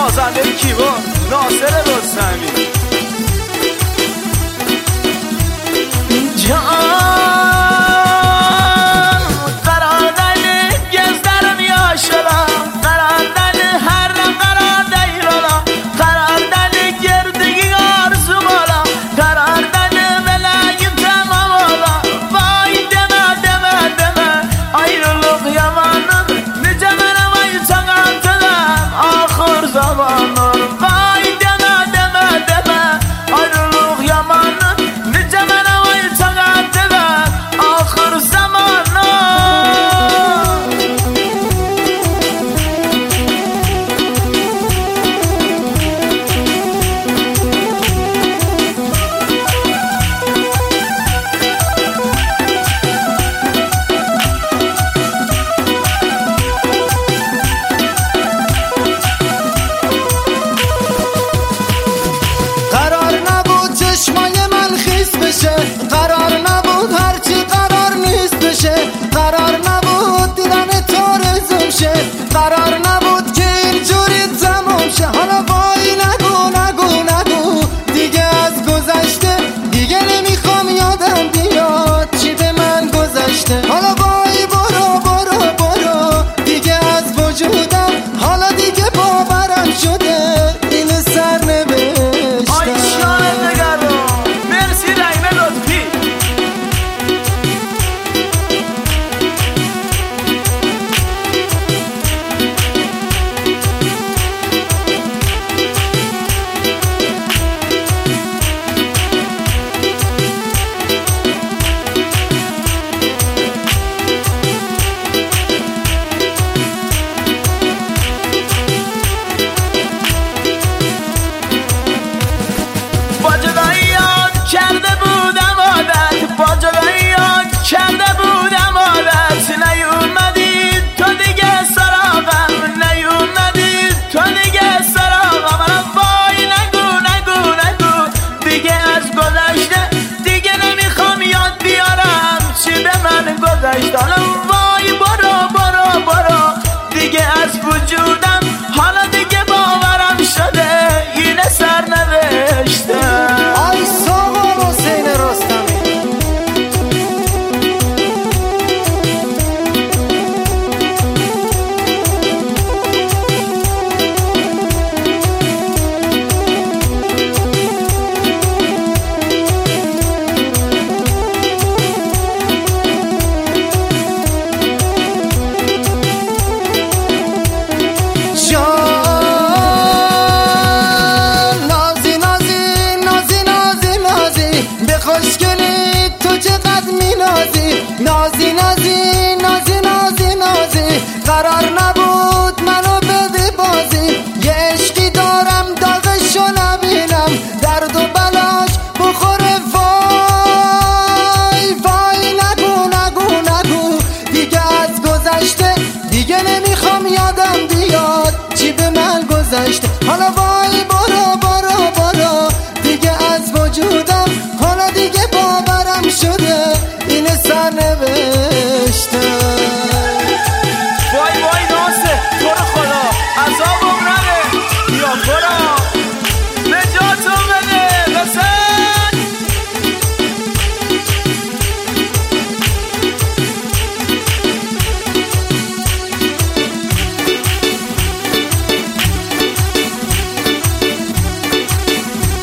نوازنده کیبورد ناصر رستمی. قرار نبود هرچی قرار نیست بشه، قرار نبود دیدن تو رزوم شه، قرار نبود که اینجوری تموم شه. حالا وای نگو نگو نگو دیگه از گذشته، دیگه نمیخوام یادم بیاد چی به من گذشته. حالا وای برو برو برو دیگه از وجودم، حالا دیگه باورم شده این سرنوشته. کرده بودم عادت، نیومدی تو دیگه سراغم، نیومدی تو دیگه سراغم. منم وای نگو نگو نگو دیگه از گذشته، دیگه نمیخوام یاد بیارم چی به من گذشته. حالا وای برو برو برو دیگه از وجودم، حالا دیگه باورم شده این سرنوشته. آی سامان حسین رستمی. نازی نازی نازی نازی نازی نازی قرار